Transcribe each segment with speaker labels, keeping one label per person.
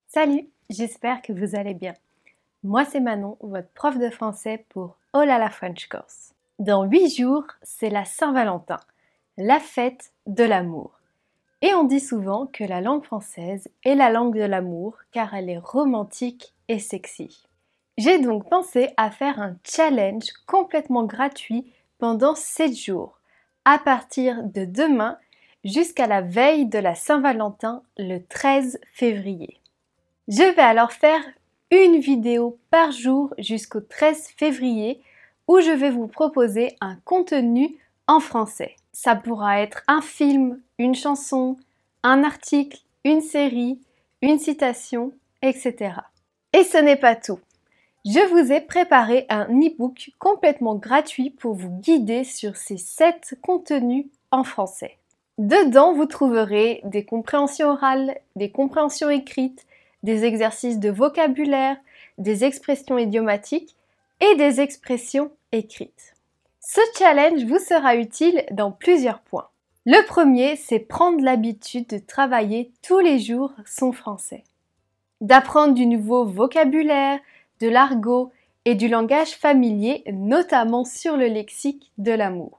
Speaker 1: Salut, j'espère que vous allez bien. Moi c'est Manon, votre prof de français pour Oh là la French Course. Dans 8 jours, c'est la Saint-Valentin, la fête de l'amour. Et on dit souvent que la langue française est la langue de l'amour car elle est romantique et sexy. J'ai donc pensé à faire un challenge complètement gratuit pendant 7 jours, à partir de demain jusqu'à la veille de la Saint-Valentin le 13 février. Je vais alors faire une vidéo par jour jusqu'au 13 février où je vais vous proposer un contenu en français. Ça pourra être un film, une chanson, un article, une série, une citation, etc. Et ce n'est pas tout. Je vous ai préparé un e-book complètement gratuit pour vous guider sur ces 7 contenus en français. Dedans, vous trouverez des compréhensions orales, des compréhensions écrites, des exercices de vocabulaire, des expressions idiomatiques et des expressions écrites. Ce challenge vous sera utile dans plusieurs points. Le premier, c'est prendre l'habitude de travailler tous les jours son français. D'apprendre du nouveau vocabulaire, de l'argot et du langage familier, notamment sur le lexique de l'amour.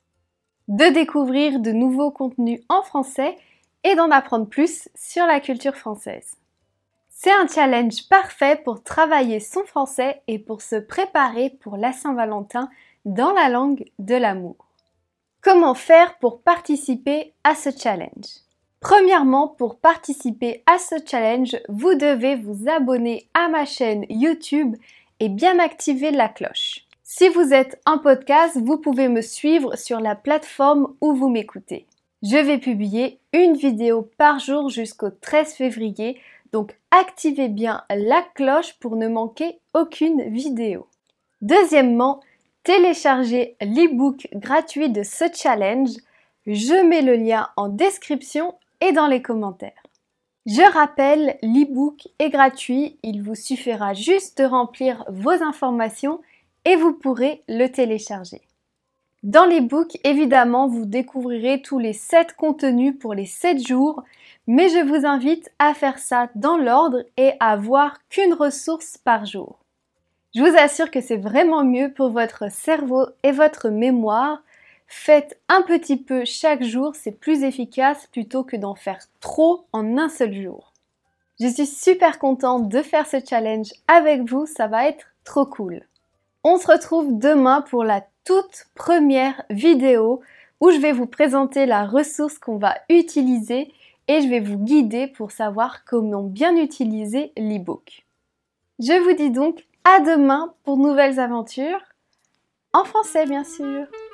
Speaker 1: De découvrir de nouveaux contenus en français et d'en apprendre plus sur la culture française. C'est un challenge parfait pour travailler son français et pour se préparer pour la Saint-Valentin dans la langue de l'amour. Comment faire pour participer à ce challenge? Premièrement, pour participer à ce challenge, vous devez vous abonner à ma chaîne YouTube et bien activer la cloche. Si vous êtes en podcast, vous pouvez me suivre sur la plateforme où vous m'écoutez. Je vais publier une vidéo par jour jusqu'au 13 février, donc activez bien la cloche pour ne manquer aucune vidéo. Deuxièmement, téléchargez l'e-book gratuit de ce challenge. Je mets le lien en description et dans les commentaires. Je rappelle, l'e-book est gratuit, il vous suffira juste de remplir vos informations et vous pourrez le télécharger. Dans l'e-book, évidemment, vous découvrirez tous les 7 contenus pour les 7 jours, mais je vous invite à faire ça dans l'ordre et à avoir qu'une ressource par jour. Je vous assure que c'est vraiment mieux pour votre cerveau et votre mémoire. Faites un petit peu chaque jour, c'est plus efficace plutôt que d'en faire trop en un seul jour. Je suis super contente de faire ce challenge avec vous, ça va être trop cool. On se retrouve demain pour la toute première vidéo où je vais vous présenter la ressource qu'on va utiliser et je vais vous guider pour savoir comment bien utiliser l'e-book. Je vous dis donc à demain pour de nouvelles aventures, en français bien sûr.